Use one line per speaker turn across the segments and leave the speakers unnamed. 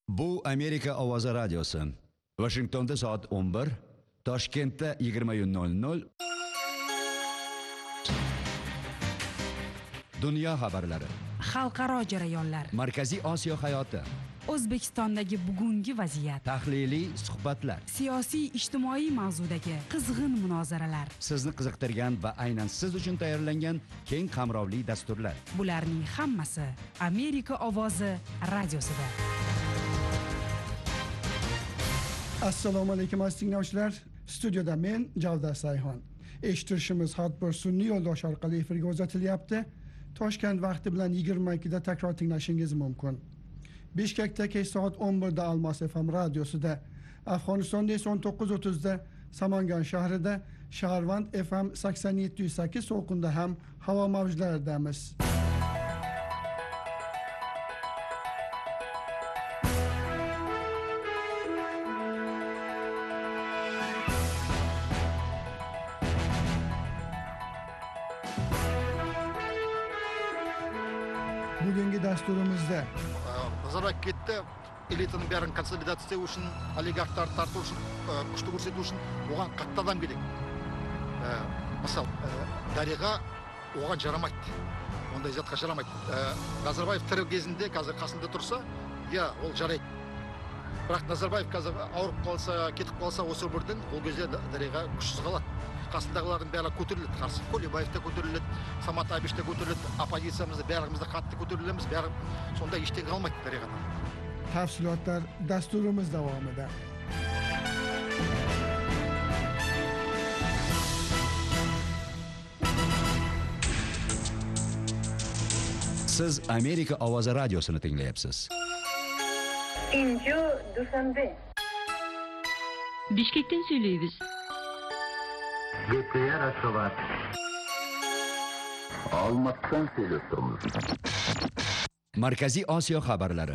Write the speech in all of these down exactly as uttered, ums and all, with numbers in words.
Bu Amerika Ovozi radiosi. Washingtonda soat o'n bir, Toshkentda yigirma nol nol. Dunyo xabarlari.
Xalqaro jarayonlar.
Markaziy Osiyo hayoti.
O'zbekistondagi bugungi vaziyat.
Tahliliy suhbatlar.
Siyosiy ijtimoiy mavzudagi qizg'in munozaralar.
Sizni qiziqtirgan va aynan siz uchun tayyorlangan keng qamrovli dasturlar.
Bularning hammasi Amerika Ovozi radiosida.
Assalomu alaykum aziz tinglovchilar. Studiyada men Javdar Sayxon. Eshittirishimiz har bir sun'iy yo'ldosh orqali efirga uzatilyapti. Toshkent vaqti bilan yigirma ikkida takror tinglashingiz mumkin. Bishkekda kech soat o'n birda Almos F M radiosida, Afg'onistonda esa o'n to'qqiz o'ttizda Samangan shahrida Shaharvand F M sakson yetti nuqta sakkiz to'lqinda ham havo mavjlaridamiz. Bugungi dasturimizda
Nazarбаев ketdi, элитаның бәрін консолидация үшін, олигархтарды тарту үшін, күшті көрсету үшін оған қатты адам керек. Мысалы, Дариға оған жарамайды. Ондай затқа жарамайды. Назарбаев тірі кезінде қазір қасында тұрса, иә, ол жарайды. Бірақ Назарбаев қазір ауырып қалса, кетіп қалса осы өмірден, ол кезде Дариға күшсіз қалады. Қасындағылардың бәрі көтеріледі, қарсы Колебаев та көтеріледі, Самат Абиш та көтеріледі, оппозициямызды бәрімізді қатты көтерілеміз, бәрі сонда ештеңе қалмайды Дариғадан.
Tafsilotlar dasturimiz davomida.
Siz Amerika Ovozi radiosini tinglayapsiz.
İnci Dushanbe.
Bishkek'ten söylüyoruz.
Gepeye Raşovat. Almatdan söylüyoruz.
Markaziy Osiyo xabarlari.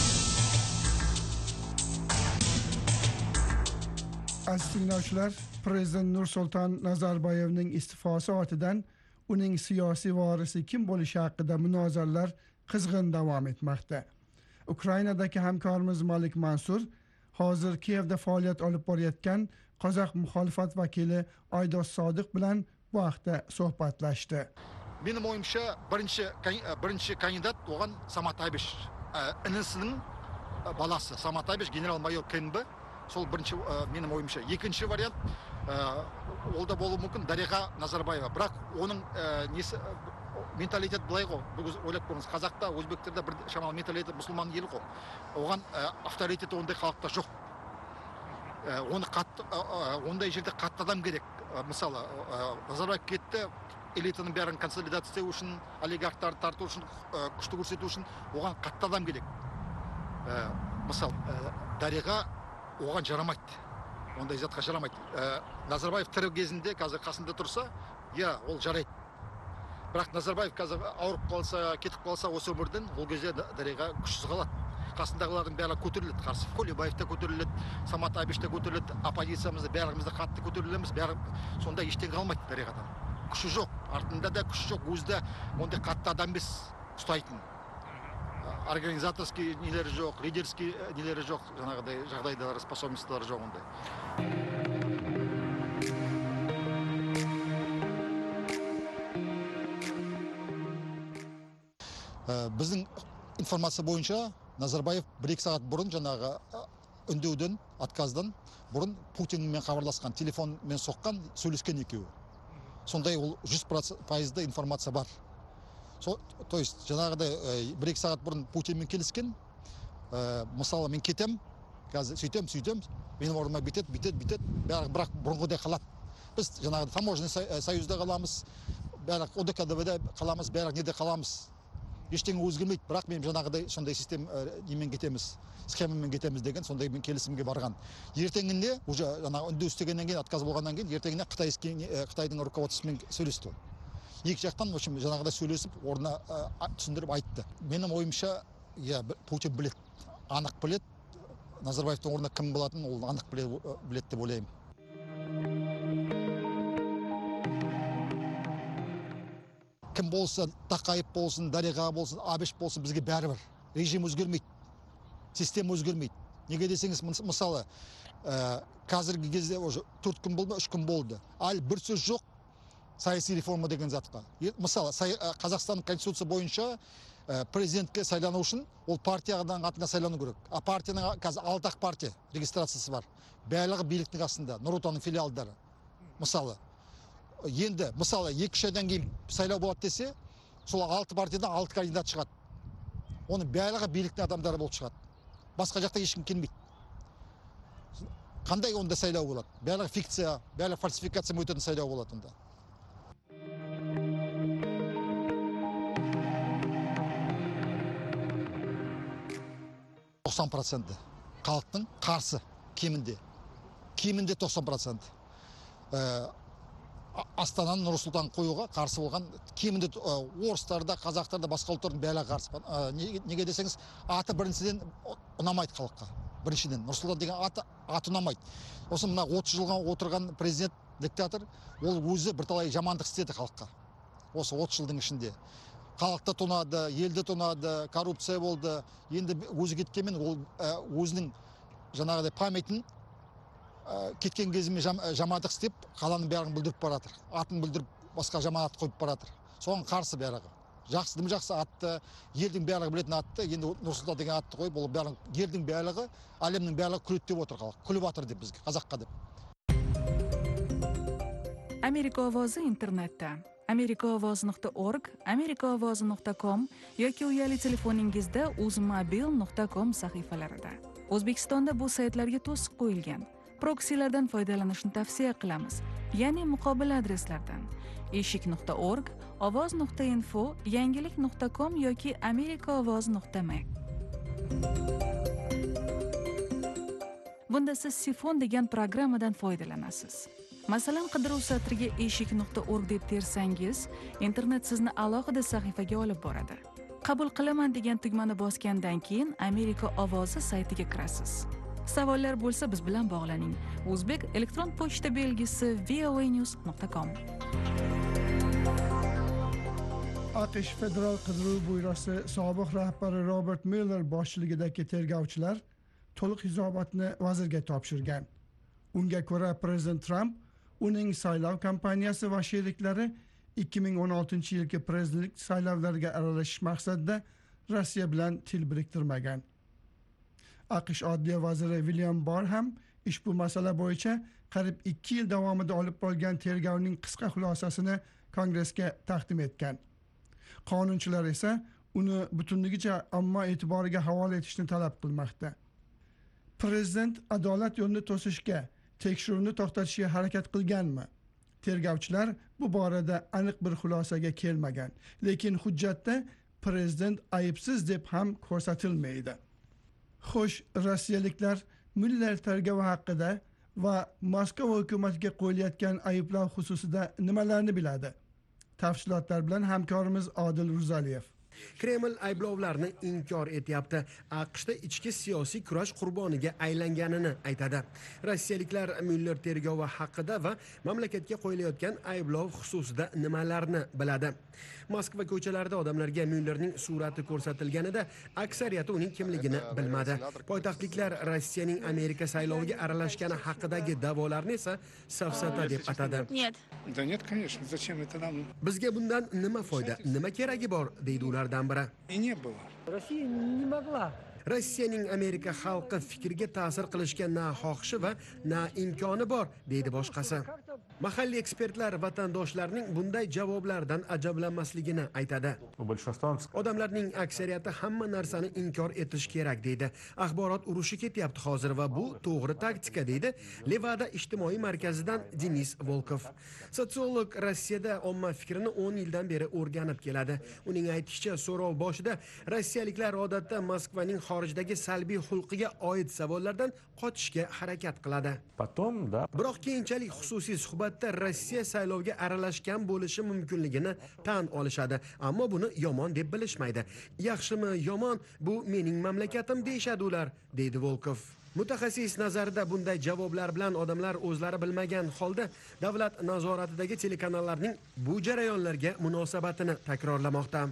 Aziz tinglovchilar, Prezident Nursulton Nazarboyevning iste'fosi ortidan uning siyosiy vorisi kim bo'lishi haqida munozaralar qizg'in davom etmoqda. Ukrainadagi hamkorimiz Malik Mansur hozir Kiyevda faoliyat olib borayotgan Qozoq muxolifat vakili Aydos Sodiq bilan bu haqda suhbatlashdi.
Benim oyumcha birinchi birinchi kandidat oған Самат Абиш, інісінің баласы. Самат Абиш генерал-майор К Н Б. Сол бірінші менің ойымша. Екінші вариант ол да болуы мүмкін Дариға Назарбаева. Бірақ оның несі менталитет былай ғой. Ойлап көріңіз, Қазақта, Өзбектерде бір шамалы менталитет мұсылман ел ғой. Оған авторитеті ондай халықта жоқ. Оны қатты ондай жерде қатты адам керек. Мысалы, Назарбаев кетті, элитаның бәрін консолидация үшін, олигархтарды тарту үшін, күшті көрсету үшін оған қатты адам керек. Мысалы, Дариға оған жарамайды. Ондай затқа жарамайды. Назарбаев тірі кезінде қазір қасында тұрса, иә, ол жарайды. Бірақ Назарбаев қазір ауырып қалса, кетіп қалса осы өмірден, ол кезде Дариға күшсіз қалады. Қасындағылардың бәрі көтеріледі, қарсы Колебаев та көтеріледі, Самат Абиш та көтеріледі, оппозициямызды бәрімізді қатты көтерілеміз, бәрі сонда ештеңе қалмайды Дариғадан. Күші жоқ, артында да күші жоқ, өзі ондай қатты адам емес ұстайтын. Организаторский нелері жоқ, лидерский нелері жоқ, жаңағыдай жағдайдары, способностьтары жоқ ондай. Біздің информация бойынша Назарбаев бір-екі сағат бұрын жаңағы үндеуден, отказдан бұрын Путинмен хабарласқан, телефонмен соққан, сөйлескен екеуі. Сондай ол жүз пайызды информация бар. То есть жаңағыдай бір-екі сағат бұрын Путинмен келіскен, мысалы мен кетем, сөйтем, сөйтем, менің орныма бітет, бітет, бітет, бірақ бұрынғыдай қалады. Біз жаңағыдай таможенный союзда қаламыз, бәрі О Д К Д В-де қаламыз, бәрі неде қаламыз. Ештеңе өзгермейді, бірақ мен жаңағыдай сондай систем немен кетеміз, схемамен кетеміз деген сондай мен келісімге барған. Ертеңінде, уже жаңағы үндеу істегеннен кейін, отказ болғаннан кейін, ертеңіне Қытайдың руководствосымен сөйлесті. Екі жақтан, в общем, жаңағыдай сөйлесіп, орнына түсіндіріп айтты. Менің ойымша, иә, Путин білет, анық білет, Назарбаевтың орнына кім болатын, ол анық білет деп ойлаймын. Кім болса, Тақаев болсын, Дариға болсын, Абиш болсын, бізге бәрі бір. Режим өзгермейді. Sistema o'zgarmaydi. Nega desangiz, мысалы, қазіргі кезде уже төрт күн болды, үш күн болды. Ал бір сөз жоқ саяси реформа деген затқа. Мысалы, Қазақстанның конституция бойынша президентке сайлану үшін ол партиядан қатына сайлану керек. А партияның қазір алты ақ партия регистрациясы бар. Барлығы биліктің астында, Нұр Отанның филиалдары. Мысалы, енді, мысалы, екі-үш айдан кейін сайлау болады десе, сол алты партиядан алты кандидат шығады. Оны барлығы биліктің адамдары болып шығады. Басқа жақта ешкім келмейді. Қандай онда сайлау болады? Барлығы фикция, барлығы фальсификация өтетін сайлау болады онда. тоқсан проценті халықтың қарсы, кемінде. Кемінде тоқсан процент. Астананы Нұр Сұлтан қоюға қарсы болған, кемінде орыстарда, қазақтарда, басқа ұлттардың бәрі қарсы. Неге десеңіз, аты біріншіден ұнамайды халыққа. Біріншіден Нұр Сұлтан деген аты аты ұнамайды. Осы мына отыз жылға отырған президент, диктатор, ол өзі бірталай жамандық істеді халыққа. Осы отыз жылдың ішінде. Халықты тонады, елді тонады, коррупция болды. Енді өзі кеткенмен ол өзінің жаңағыдай памятін кеткен кезіме жамандық істеп, қаланың бәрін бүлдіріп баратыр. Атын бүлдіріп, басқа жаман ат қойып баратыр. Соған қарсы бәрігі. Жақсы дым жақсы атты, елдің бәрігі білетін атты, енді Нұр Сұлтан деген атты қойып, ол бәрін елдің бәрігі, әлемнің бәрігі күледі деп отыр халық. Күліп атыр деп бізге, қазаққа деп.
Amerika ovozi internetda amerika ovozi nuqta org, amerika ovozi nuqta com yoki uyali telefoningizda uzmobil nuqta com sahifalarida. O'zbekistonda bu saytlarga to'siq qo'yilgan. Proksilardan foydalanishni tavsiya qilamiz, ya'ni muqobil adreslardan eshik nuqta org, ovoz nuqta info, yangilik nuqta com yoki amerika ovozi nuqta m. Bunda siz Sifon degan programmadan foydalanasiz. Masalan, qidiruv satriga eshik nuqta org deb tersangiz, internet sizni alohida sahifaga olib boradi. Qabul qilaman degan tugmani bosgandan keyin Amerika ovozi saytiga kirasiz. Savollar bo'lsa biz bilan bog'laning. O'zbek elektron pochta belgisi v o a news nuqta com.
AQSh Federal qidiruv byurosi sobiq rahbari Robert Mueller boshchiligidagi tergovchilar to'liq hisobotni vazirga topshirgan. Unga ko'ra prezident Trump uning saylov kampaniyasi va sheriklari ikki ming o'n oltinchi yilgi prezidentlik saylovlariga aralashish maqsadida Rossiya bilan til biriktirmagan. AQSh Adliya vaziri William Barr ham ushbu masala bo'yicha qariyb ikki yil davomida olib borgan tergovning qisqa xulosasini Kongressga taqdim etgan. Qonunchilar esa uni butunligicha omma e'tiboriga havola etishni talab qilmoqda. Prezident adolat yo'lini to'sishga, tekshiruvni to'xtatishga harakat qilganmi? Tergovchilar bu borada aniq bir xulosaga kelmagan, lekin hujjatda prezident aybsiz deb ham ko'rsatilmaydi. Xo'sh, rossiyaliklar Mueller tergovi haqida va Moskva hukumatiga qo'yilayotgan ayblar xususida nimalarni biladi? Tafsilotlar bilan hamkorimiz Odil Ruzaliyev.
Kreml ayblovlarni inkor etyapti. AQShda ichki siyosiy kurash qurboniga aylanganini aytadi. Rossiyaliklar Mueller tergovi haqida va mamlakatga qo'yilayotgan ayblov xususida nimalarni biladi? Moskva ko'chalarida odamlarga Muellerning surati ko'rsatilganida aksariyati uning kimligini bilmadi. Poytaxtliklar Rossiyaning Amerika sayloviga aralashgani haqidagi da'volarni esa safsata deb atadi.
Да нет, конечно, зачем это нам?
Bizga bundan nima foyda, nima keragi bor, deydi ulardan biri.
И не было.
Россия не могла.
Rossiyaning Amerika xalqi fikriga ta'sir qilishga na xohishi va na imkoni bor, deydi boshqasi. Mahalliy ekspertlar vatandoshlarning bunday javoblardan ajablanmasligini aytadi. Odamlarning aksariyati hamma narsani inkor etish kerak deydi. Axborot urushi ketyapti hozir va bu to'g'ri taktika deydi Levada ijtimoiy markazidan Denis Volkov. Sotsiolog Rossiyada omma fikrini o'n yildan beri o'rganib keladi. Uning aytishicha, so'rov boshida rossiyaliklar odatda Moskvaning xorijdagi salbiy xulqiga oid savollardan qochishga harakat qiladi. Biroq keyinchalik xususiy suhbatda Rossiya saylovga aralashgan bo'lishi mumkinligini tan olishadi, ammo buni yomon deb bilishmaydi. Yaxshimi, yomon, bu mening mamlakatim deyshadi ular, deydi Volkov. Mutaxassis nazarida bunday javoblar bilan odamlar o'zlari bilmagan holda davlat nazoratidagi telekanallarning bu jarayonlarga munosabatini takrorlamoqda.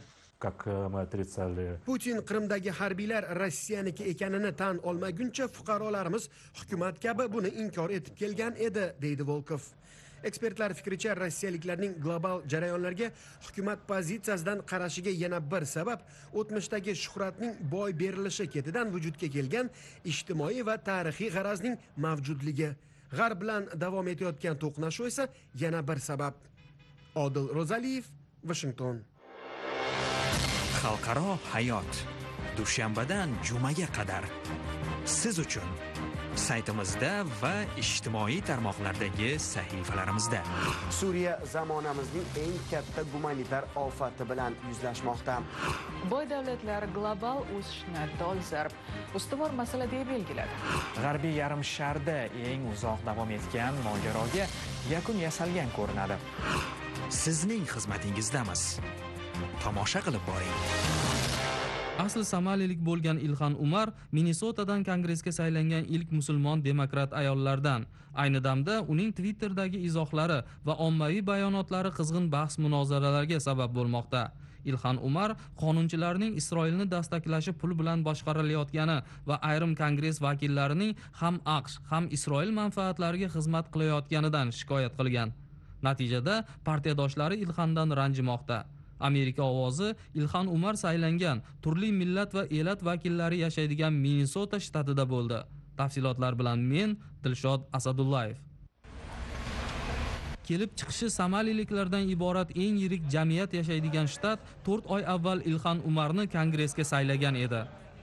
как мы отрицали.
Putin Qrimdagi harbiylar Rossiyaniki ekanini tan olmaguncha fuqarolarimiz hukumat kabi buni inkor etib kelgan edi, deydi Volkov. Ekspertlar fikricha, rossiyaliklarning global jarayonlarga hukumat pozitsiyasidan qarashiga yana bir sabab o'tmishdagi shuhratning boy berilishi ketidan vujudga kelgan ijtimoiy va tarixiy g'arazning mavjudligi. G'arb bilan davom etayotgan to'qnashuv esa yana bir sabab. Odil Ro'zaliyev, Washington.
Xalqaro hayot. Dushanbadan jumaga qadar siz uchun saytimizda va ijtimoiy tarmoqlardagi sahifalarimizda.
Suriya zamonamizning eng katta gumanitar ofati bilan yuzlashmoqda.
Boy davlatlar global o'sishni dolzarb ustuvor masala deb belgiladi.
G'arbiy yarim sharda eng uzoq davom etgan mojaroga yakun yasalgan ko'rinadi.
Sizning xizmatingizdamiz. Tomosha qilib boring.
Asli somalilik bo'lgan Ilhan Umar Minnesotadan kongressga saylangan ilk musulmon demokrat ayollardan. Ayni damda uning Twitter'dagi izohlari va ommaviy bayonotlari qizg'in bahs-munozaralarga sabab bo'lmoqda. Ilhan Umar qonunchilarning Isroilni dastaklashi pul bilan boshqarilayotgani va ayrim kongress vakillarining ham AQSh, ham Isroil manfaatlariga xizmat qilayotganidan shikoyat qilgan. Natijada partiyadoshlari Ilhandan ranjimoqda. Amerika ovozi Ilhan Umar saylangan turli millat va elat vakillari yashaydigan Minnesota shtatida bo'ldi. Tafsilotlar bilan men Dilshod Asadullayev. Kelib chiqishi somaliliklardan iborat eng yirik jamiyat yashaydigan shtat to'rt oy avval Ilhan Umarni kongressga saylagan edi.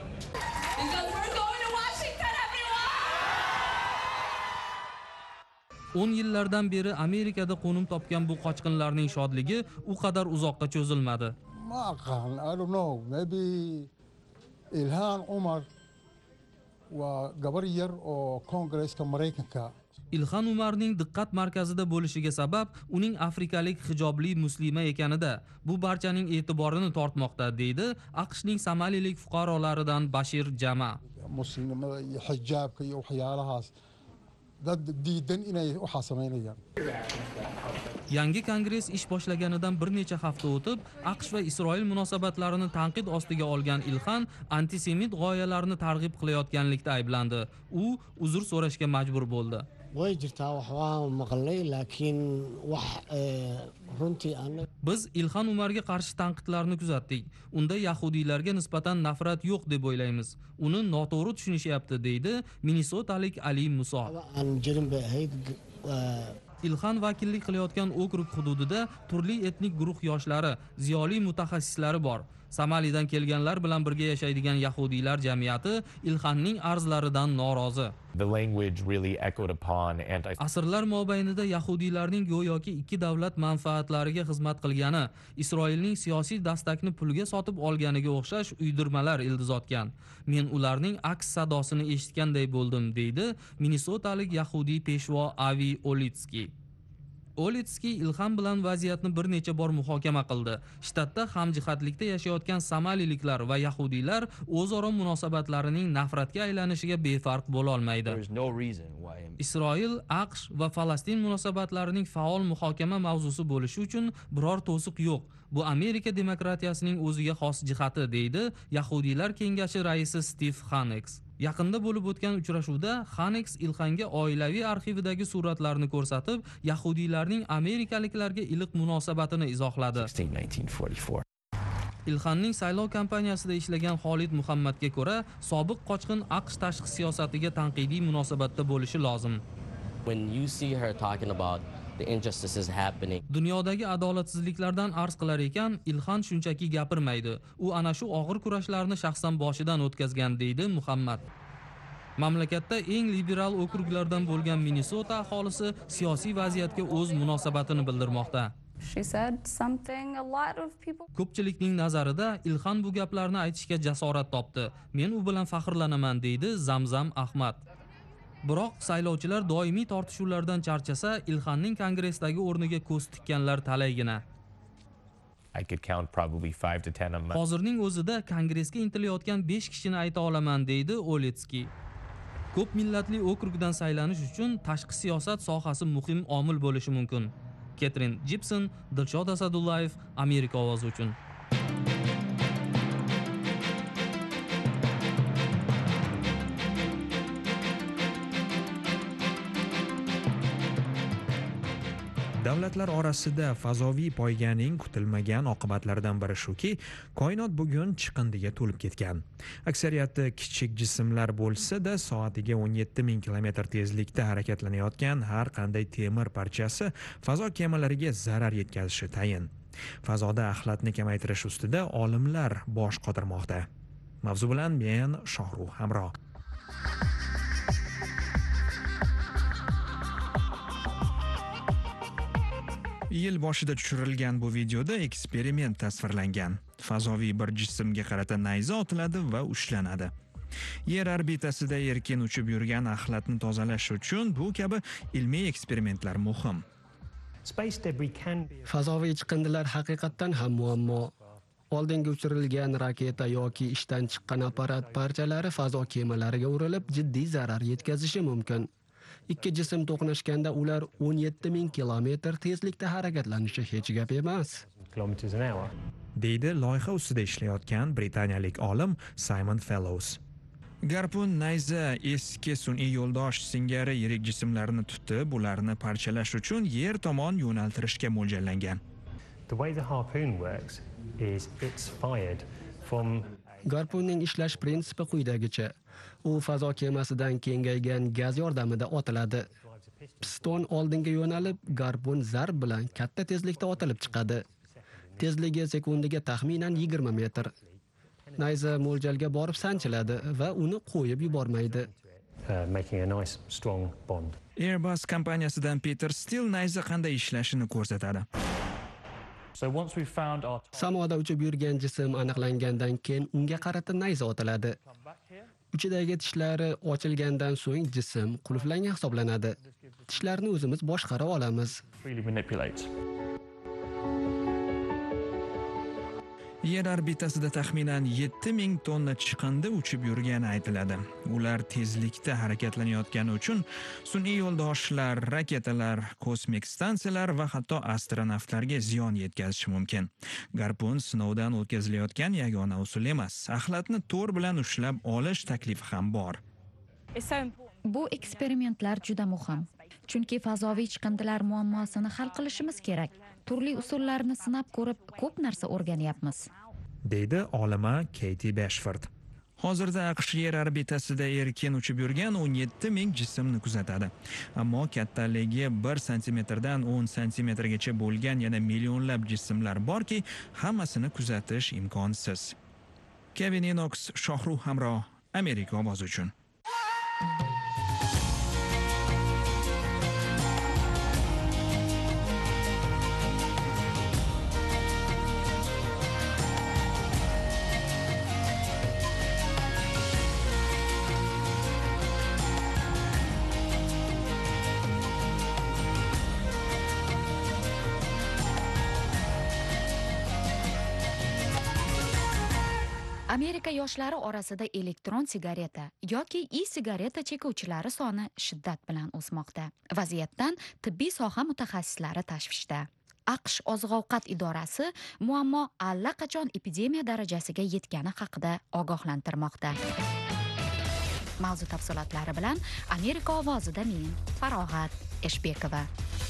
o'n yillardan beri Amerikada qo'nim topgan bu qochqinlarning shodligi u qadar uzoqqa cho'zilmadi.
I don't know, maybe Ilhan Umar va gabar yer o kongressga Mareykanka.
Ilhan Umarning diqqat markazida bo'lishiga sabab uning afrikalik hijobli muslima ekanida. Bu barchaning e'tiborini tortmoqda, deydi AQShning somalilik fuqarolaridan Bashir Jama.
Muslima hijobka iyo waxyaalahaas dad diidan inay waxa sameynayaan.
Yangi kongress ish boshlaganidan bir necha hafta o'tib, AQSh va Isroil munosabatlarini tanqid ostiga olgan Ilhan antisemit g'oyalarni targ'ib qilayotganlikda ayblandi. U uzr so'rashga majbur bo'ldi.
way jirtaa wax waan maqlay laakiin wax runtii aniga
Biz Ilhan Umarga qarshi tanqidlarni kuzatdik. Unda yahudiylarga nisbatan nafrat yo'q deb o'ylaymiz. Uni noto'g'ri tushunishyapti, deydi Minnesotalik Ali Muso.
aan jirin bay ahayd.
Ilhan vakillik qilayotgan okrug hududida turli etnik guruh yoshlari, ziyoli mutaxassislari bor. Somalidan kelganlar bilan birga yashaydigan yahudiylar jamiyati Ilhanning arzlaridan norozi.
The language really echoed upon anti
Asrlar mobaynida yahudiylarning go'yoki ikki davlat manfaatlariga xizmat qilgani, Isroilning siyosiy dastakni pulga sotib olganiga o'xshash uydirmalar ildizotgan. Men ularning aks sadosini eshitganday bo'ldim, deydi Minnesotalik yahudiy peshvo Avi Olitski. Olitski Ilhan bilan vaziyatni bir necha bor muhokama qildi. Shtatda hamjihatlikda yashayotgan somaliliklar va yahudiylar o'zaro munosabatlarining nafratga aylanishiga befarq bo'la olmaydi. Isroil, AQSh va Falastin munosabatlarining faol muhokama mavzusi bo'lishi uchun biror to'siq yo'q. Bu Amerika demokratiyasining o'ziga xos jihati, deydi Yahudiylar kengashi raisi Steve Haneks. Yaqinda bo'lib o'tgan uchrashuvda Haneks Ilhanga oilaviy arxividagi suratlarni ko'rsatib, yahudiylarning amerikaliklarga iliq munosabatini izohladi. Ilhanning saylov kampaniyasida ishlagan Xolid Muhammadga ko'ra, sobiq qochqin AQSh tashqi siyosatiga tanqidiy munosabatda bo'lishi lozim.
When you see her talking about the injustices happening.
Dunyodagi adolatsizliklardan arz qilar ekan, Ilhan shunchaki gapirmaydi. U ana shu og'ir kurashlarni shaxsan boshidan o'tkazgan, deydi Muhammad. Mamlakatda eng liberal okruglardan bo'lgan Minnesota aholisi siyosiy vaziyatga o'z munosabatini bildirmoqda.
She said something a lot of people
Ko'pchilikning nazarida Ilhan bu gaplarni aytishga jasorat topdi. Men u bilan faxrlanaman, deydi Zamzam Ahmad. Biroq saylovchilar doimiy tortishuvlardan charchasa, Ilhanning kongressdagi o'rniga ko'z tikkanlar talaygina.
I could count probably five to ten of them.
Hozirning o'zida kongressga intilayotgan besh kishini ayta olaman, deydi Olitski. Ko'p millatli okrugdan saylanish uchun tashqi siyosat sohasi muhim omil bo'lishi mumkin. Ketrin Gibson, Dilshod Asadullayev, Amerika ovozi uchun.
Davlatlar orasida fazoviy poyganing kutilmagan oqibatlaridan biri shuki, koinot bugun chiqindiga to'lib ketgan. Aksariyati kichik jismlar bo'lsa-da, soatiga o'n yetti ming kilometr tezlikda harakatlanayotgan har qanday temir parchasi fazo kemalariga zarar yetkazishi tayin. Fazoda axlatni kamaytirish ustida olimlar bosh qotirmoqda. Mavzu bilan men Shohruh Hamro. Yil boshida tushirilgan bu videoda eksperiment tasvirlangan. Fazoviy bir jismga qarata nayza otiladi va ushlanadi. Yer orbitasida erkin uchib yurgan axlatni tozalash uchun bu kabi ilmiy eksperimentlar muhim.
Fazoviy chiqindilar haqiqatdan ham muammo. Oldinga uchirilgan raketa yoki ishdan chiqqan apparat parchalari fazo kemalariga urilib jiddiy zarar yetkazishi mumkin. Ikki jism to'qnashganda ular o'n yetti ming kilometr tezlikda harakatlanishi hech gap emas.
Deydi loyiha ustida ishlayotgan britaniyalik olim Simon Fellows. Garpun nayza eski sun'iy yo'ldosh singari yirik jismlarni tutib, ularni parchalash uchun yer tomon yo'naltirishga mo'ljallangan.
Garpunning ishlash prinsipi quyidagicha. U fazo kemasidan kengaygan gaz yordamida otiladi. Piston oldinga yo'nalib, garpun zarb bilan katta tezlikda otilib chiqadi. Tezligi sekundiga taxminan yigirma metr. Nayza mo'ljalga borib sanchiladi va uni qo'yib yubormaydi.
Airbus kompaniyasidan Peter Steele nayza qanday ishlashini ko'rsatadi.
Samoda uchib yurgan jism aniqlangandan keyin unga qarata nayza otiladi. Uchidagi tishlari ochilgandan so'ng jism qulflangan hisoblanadi. Tishlarni o'zimiz boshqara olamiz.
Yer orbitasida taxminan yetti ming tonna chiqindi uchib yurgani aytiladi. Ular tezlikda harakatlanayotgani uchun sun'iy yo'ldoshlar, raketalar, kosmik stansiyalar va hatto astronavtlarga ziyon yetkazishi mumkin. Garpun sinovdan o'tkazilayotgan yagona usul emas. Axlatni to'r bilan ushlab olish taklifi ham bor.
Bu eksperimentlar juda muhim. Chunki fazoviy chiqindilar muammosini hal qilishimiz kerak. Turli usullarni sinab ko'rib, ko'p narsa o'rganyapmiz,
deydi olima Katie Bashford. Hozirda AQSh yer orbitasida erkin uchib yurgan o'n yetti ming jismni kuzatadi. Ammo kattaligi bir santimetrdan o'n santimetrgacha bo'lgan yana millionlab jismlar borki, hammasini kuzatish imkonsiz. Kevin Enox, Shohruh Hamro, Amerika ovozi uchun.
Amerika yoshlari orasida elektron sigareta yoki e-sigareta chekuvchilari soni shiddat bilan o'smoqda. Vaziyatdan tibbiy soha mutaxassislari tashvishda. AQSh Oziq-ovqat idorasi muammo allaqachon epidemiya darajasiga yetgani haqida ogohlantirmoqda. Mavzu tafsilotlari bilan Amerika ovozida men, Farog'at Eshbekova.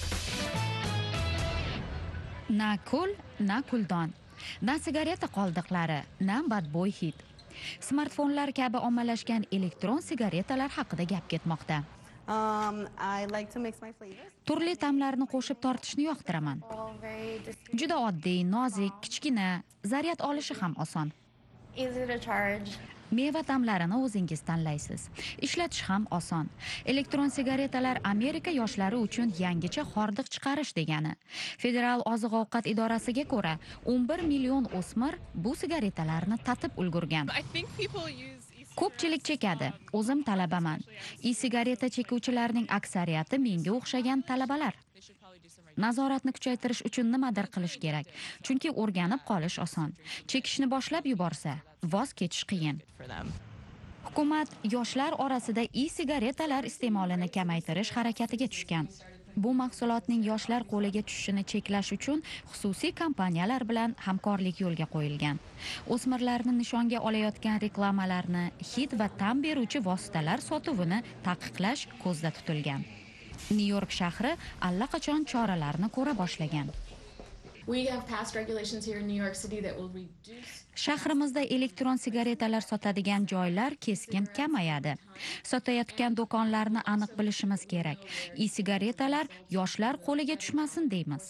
Na kul, na kuldon. Na sigareta qoldiqlari, na badbo'y hid. Smartfonlar kabi ommalashgan elektron sigaretalar haqida gap ketmoqda.
Um, I like to mix my flavors.
Turli ta'mlarni qo'shib tortishni yoqtiraman. Juda oddiy, nozik, kichkina, zaryad olishi ham oson.
Easy to charge.
Meva ta'mlarini o'zingiz tanlaysiz. Ishlatish ham oson. Elektron sigaretalar Amerika yoshlari uchun yangicha hordiq chiqarish degani. Federal oziq-ovqat idorasiga ko'ra, o'n bir million o'smir bu sigaretalarni tatib ulgurgan. Ko'pchilik chekadi. O'zim talabaman. E-sigareta chekuvchilarning aksariyati menga o'xshagan talabalar. Nazoratni kuchaytirish uchun nimadir qilish kerak. Chunki o'rganib qolish oson. Chekishni boshlab yuborsa, voz kechish qiyin. Hukumat yoshlar orasida e-sigaretalar iste'molini kamaytirish harakatiga tushgan. Bu mahsulotning yoshlar qo'liga tushishini cheklash uchun xususiy kompaniyalar bilan hamkorlik yo'lga qo'yilgan. O'smirlarni nishonga olayotgan reklamalarni, hid va ta'm beruvchi vositalar sotuvini taqiqlash ko'zda tutilgan. Nyu-York shahri allaqachon choralarni ko'ra boshlagan.
We have passed regulations here in New York City that will reduce
Shahrimizda elektron sigaretalar sotadigan joylar keskin kamayadi. Sotayotgan do'konlarni aniq bilishimiz kerak. E-sigaretalar yoshlar qo'liga tushmasin deymiz.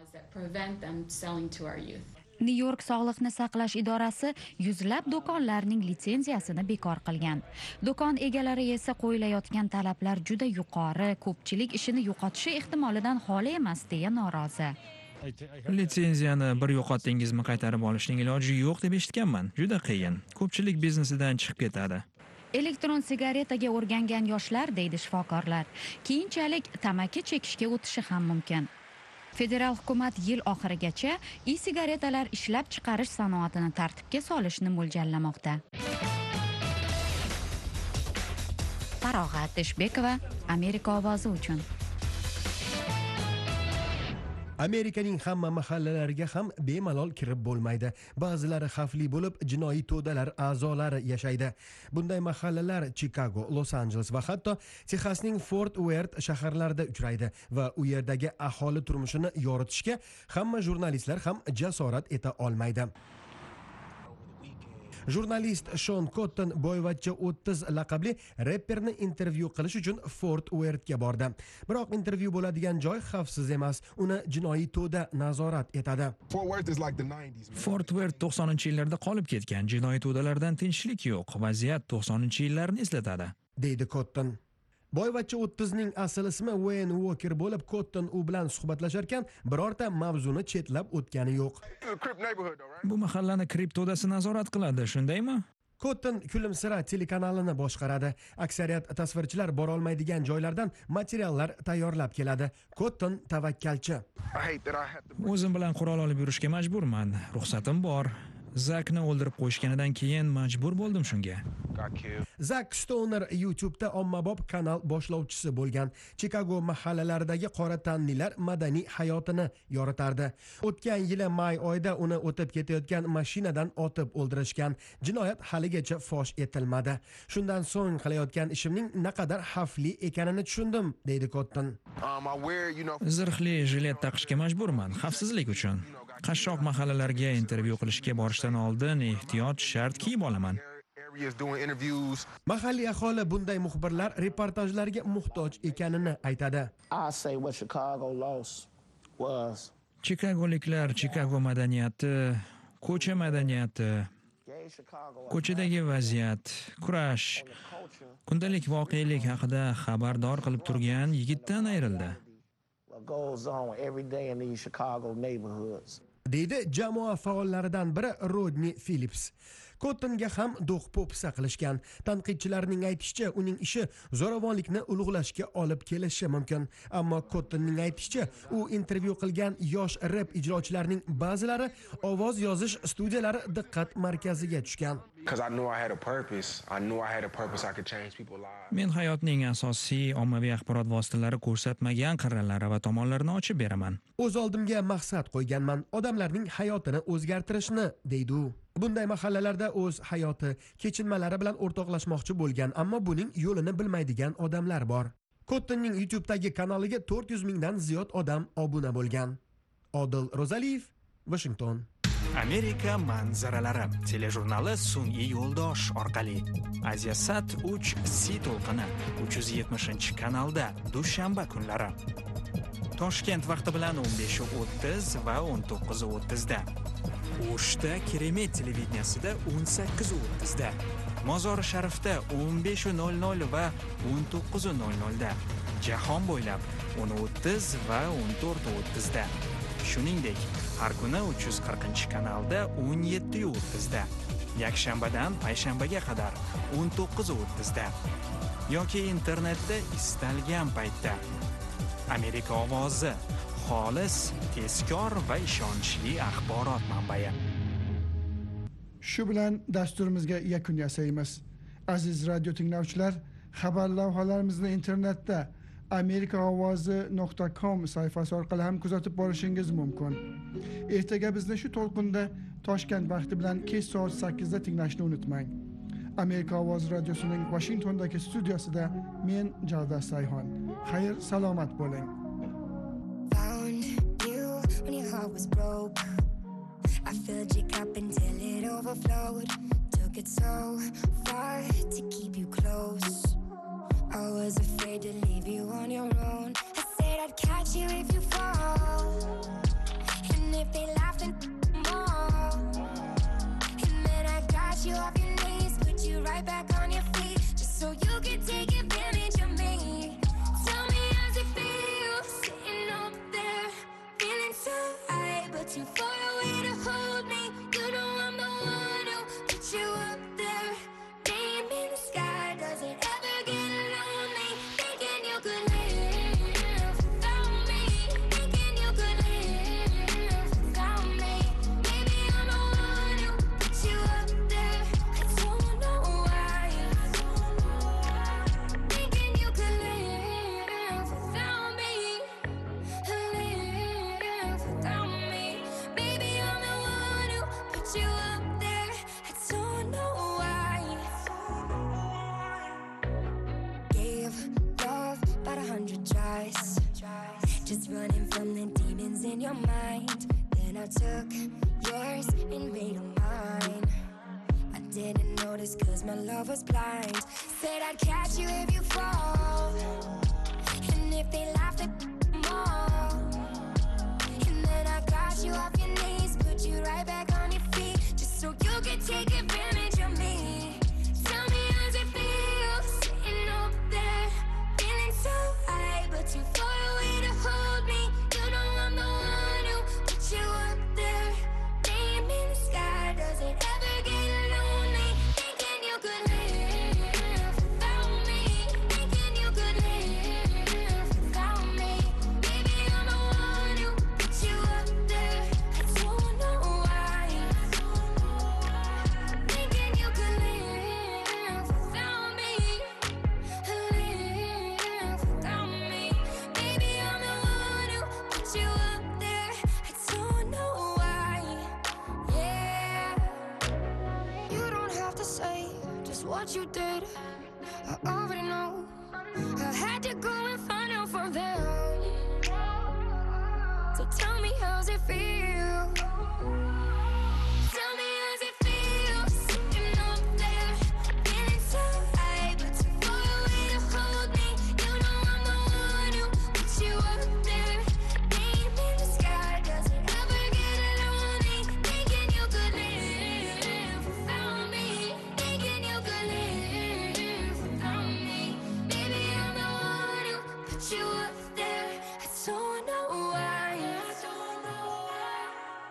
Nyu-York Sog'liqni saqlash idorasi yuzlab do'konlarning litsenziyasini bekor qilgan. Do'kon egalari esa qo'yilayotgan talablar juda yuqori, ko'pchilik ishini yo'qotishi ehtimolidan xoli emas deya norozi.
Litsenziyani bir yo'qotdingizmi qaytarib olishning iloji yo'q deb eshitganman. Juda qiyin. Ko'pchilik biznesidan chiqib ketadi.
Elektron sigaretaga o'rgangan yoshlar deydi shifokorlar. Keyinchalik tamaki chekishga o'tishi ham mumkin. Federal hukumat yil oxirigacha e-sigaretalar ishlab chiqarish sanoatini tartibga solishni mo'ljallamoqda. Farog'at Eshbekova, Amerika ovozi uchun.
Amerikaning hamma mahallalariga ham bemalol kirib bo'lmaydi. Ba'zilari xavfli bo'lib, jinoiy to'dalar a'zolari yashaydi. Bunday mahallalar Chicago, Los Angeles va hatto Texasning Fort Worth shaharlarida uchraydi va u yerdagi aholi turmushini yoritishga hamma jurnalistlar ham jasorat eta olmaydi. Jurnalist Shon Cotton boyvachcha o'ttiz laqabli reperni intervyu qilish uchun Fort Worthga bordi. Biroq intervyu bo'ladigan joy xavfsiz emas, uni jinoiy to'da nazorat etadi.
Fort Worth to'qsoninchi yillarda qolib ketgan jinoiy to'dalardan tinchlik yo'q. Vaziyat to'qsoninchi yillarni eslatadi,
deydi Cotton. Boyvachcha o'ttizning asl ismi Wayne Walker bo'lib, Cotton u bilan suhbatlasharkan birorta mavzuni chetlab o'tgani yo'q.
Bu mahallani krip to'dasi nazorat qiladi, shundaymi?
Cotton Kulimsira telekanalini boshqaradi. Aksariyat tasvirchilar bora olmaydigan joylardan materiallar tayyorlab keladi. Cotton tavakkalchi.
O'zim bilan qurol olib yurishga majburman. Ruxsatim bor. Zakni o'ldirib qo'yishganidan keyin majbur bo'ldim shunga.
Zak Stoner YouTube'da ommabop kanal boshlovchisi bo'lgan. Chicago mahallalaridagi qora tanlilar madaniy hayotini yoritardi. O'tgan yili may oyida uni o'tib ketayotgan mashinadan otib o'ldirishgan. Jinoyat haligacha fosh etilmadi. Shundan so'ng qilayotgan ishimning naqadar xavfli ekanini tushundim, deydi Cotton.
Zirhli jilet taqishga majburman, xavfsizlik uchun. Qashshoq mahallalarga intervyu qilishga borishdan oldin ehtiyot shart kiyib olaman.
Mahalliy aholi bunday muxbirlar reportajlarga muhtoj ekanini aytadi.
Chikagoliklar Chicago madaniyati, ko'cha madaniyati, ko'chadagi vaziyat, kurash, kundalik voqelik haqida xabardor qilib turgan yigitdan ayrildi.
deydi jamoa faollaridan biri Rodney Phillips. Cottonga ham do'q-po'pisa qilishgan. Tanqidchilarning aytishicha, uning ishi zo'ravonlikni ulug'lashga olib kelishi mumkin. Ammo Cottonning aytishicha, u intervyu qilgan yosh rap ijrochilarining ba'zilari ovoz yozish studiyalari diqqat markaziga tushgan.
Men hayotning asosiy ommaviy axborot vositalari ko'rsatmagan qirralari va tomonlarini ochib beraman.
O'z oldimga maqsad qo'yganman, odamlarning hayotini o'zgartirishni, deydi u. Bunday mahallalarda o'z hayoti, kechinmalari bilan o'rtoqlashmoqchi bo'lgan, ammo buning yo'lini bilmaydigan odamlar bor. Cottonning YouTube'dagi kanaliga to'rt yuz mingdan ziyod odam obuna bo'lgan. Odil Rozaliyev, Washington.
Amerika manzaralari telejurnali sun'iy yo'ldosh orqali Asiasat uch C to'lqini uch yuz yetmishinchi kanalda dushanba kunlari. Toshkent vaqti bilan o'n besh o'ttiz va o'n to'qqiz o'ttiz da. O'shda Keremet televideniyasida o'n sakkiz o'ttiz da. Mozori Sharifda o'n besh nol nol va o'n to'qqiz nol nol da. Jahon bo'ylab o'n o'ttiz va o'n to'rt o'ttiz da. Shuningdek, har kuni uch yuz qirqinchi kanalda o'n yetti o'ttiz da. Yakshanbadan payshanbaga qadar o'n to'qqiz o'ttiz da. Yoki internetda istalgan paytda. Amerika ovozi, xolis, tezkor va ishonchli axborot manbai.
Shu bilan dasturimizga yakun yasaymiz. Aziz radio tinglovchilar, xabar lavhalarimizni internetda amerika ovozi nuqta com sayfasi orqali ham kuzatib borishingiz mumkin. Ertaga bizni shu to'lqinda Toshkent vaqti bilan kech soat sakkizda tinglashni unutmang. Amerika Ovozi Radiosuning Washingtondagi studiosida men Javdar Sayhon. Xayr, salomat bo'ling.
Found you when your heart was broke. I filled your cup until it overflowed. Took it so far to keep you close. I was afraid to leave you on your own. I said I'd catch you if you fall. And if they laughed and more. And then I got you off your knees, put you right back on your feet, just so you could take advantage of me. Tell me how's it feel, sitting up there, feeling so high, but too far away to hold me. You know I'm the one who put you up there, name in the sky. Does it ever get lonely, thinking you could live without me, thinking you could live without me? Maybe I'm the one who put you up there, I don't know why, thinking you could live without me, live without me. Maybe I'm the one who put you up there, I don't know why. Gave love about a hundred tries, just running from the demons in your mind. Then I took yours and made them mine. I didn't notice cause my love was blind. Said I'd catch you if you fall. And if they laughed at more. And then I got you off your knees, put you right back on your feet, just so you could take advantage of me. Tell me how's it feel, sitting up there, feeling so high, but too far away to hold me. You know I'm the one who put you up there, name in the sky. Does it ever get lonely, thinking you could live without me, thinking you could live without me? Maybe I'm the one who put you up there, I don't know why, thinking you could live without me, live without me. Maybe I'm the one who put you up there, I don't know why. Yeah, you don't have to say just what you did, I already know. I had to go and find out from them. So tell me how's it feel, tell me how's it feel, sitting up there, feeling so high, but too far away to hold me. You know I'm the one who put you up there, name in the sky. Does it ever get lonely, thinking you could live without me, thinking you could live without me? Maybe I'm the one who put you up there, I don't know why, I don't know why.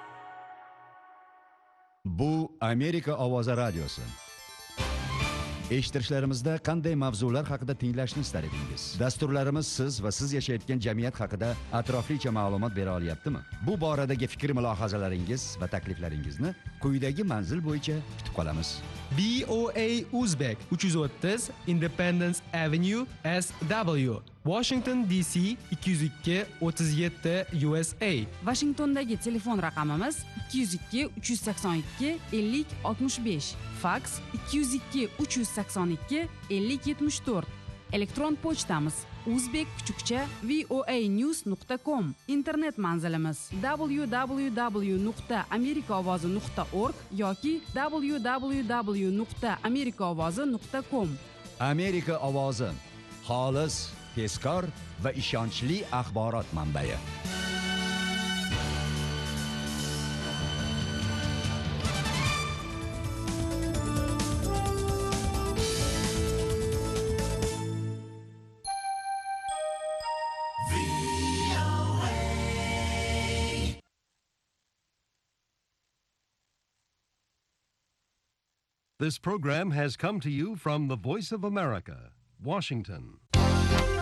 Bu Amerika Ovozi Radiosi. Eshittirishlarimizda qanday mavzular haqida tinglashni istar edingiz? Dasturlarimiz siz va siz yashayotgan jamiyat haqida atroflicha ma'lumot bera olyaptimi? Bu boradagi fikr mulohazalaringiz va takliflaringizni quyidagi manzil bo'yicha kutib qolamiz.
V O A Uzbek uch yuz o'ttiz Independence Avenue S W Washington D C ikki yuz ikki o'ttiz yetti U S A.
Washingtondagi telefon raqamimiz ikki yuz ikki uch yuz sakson ikki ellik oltmish besh, faks ikki yuz ikki uch yuz sakson ikki ellik yetmish to'rt. Elektron pochtamiz uzbek kuchukcha voanews nuqta com. Internet manzilimiz w w w nuqta amerikaovozi nuqta org yoki w w w nuqta amerikaovozi nuqta com.
Amerika Ovozi, xolis, tezkor va ishonchli axborot manbai.
This program has come to you from the Voice of America, Washington.